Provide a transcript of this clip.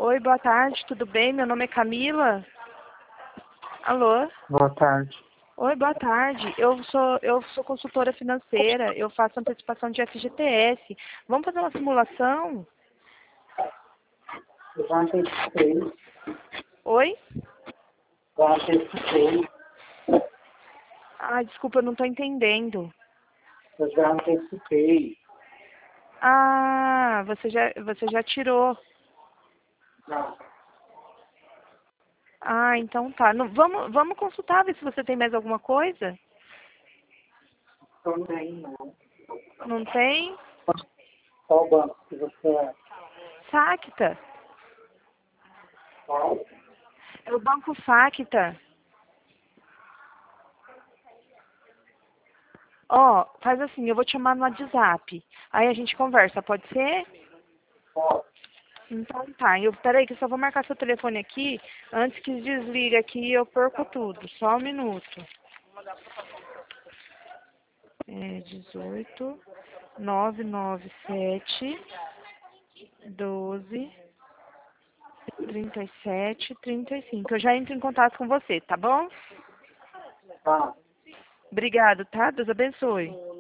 Oi, boa tarde, tudo bem? Meu nome é Camila. Alô? Boa tarde. Oi, boa tarde. Eu sou consultora financeira, eu faço antecipação de FGTS. Vamos fazer uma simulação? Eu já antecipei. Oi? Já antecipei. Ah, desculpa, eu não estou entendendo. Eu já antecipei. Ah, você já tirou. Não, Ah, então tá. Não, vamos consultar, ver se você tem mais alguma coisa? também não. Não tem? Qual banco que você é? Facta. Qual? É o Banco Facta. Ó, faz assim, eu vou te chamar no WhatsApp. Aí a gente conversa, pode ser? Qual? Então tá, peraí que eu só vou marcar seu telefone aqui, antes que desliga aqui eu perco tudo. Só um minuto. 18 997 12 37 35. Eu já entro em contato com você, tá bom? Tá. Obrigado, tá? Deus abençoe.